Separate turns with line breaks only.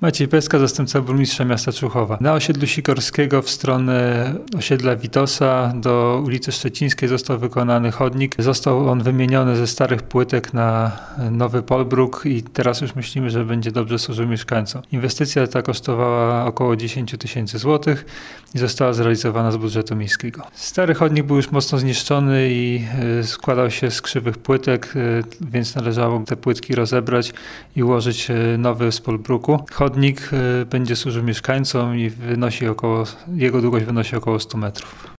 Maciej Peska, zastępca burmistrza miasta Człuchowa. Na osiedlu Sikorskiego w stronę osiedla Witosa do ulicy Szczecińskiej został wykonany chodnik. Został on wymieniony ze starych płytek na nowy polbruk i teraz już myślimy, że będzie dobrze służył mieszkańcom. Inwestycja ta kosztowała około 10 000 złotych i została zrealizowana z budżetu miejskiego. Stary chodnik był już mocno zniszczony i składał się z krzywych płytek, więc należało te płytki rozebrać i ułożyć nowy z polbruku. Chodnik będzie służył mieszkańcom i jego długość wynosi około 100 metrów.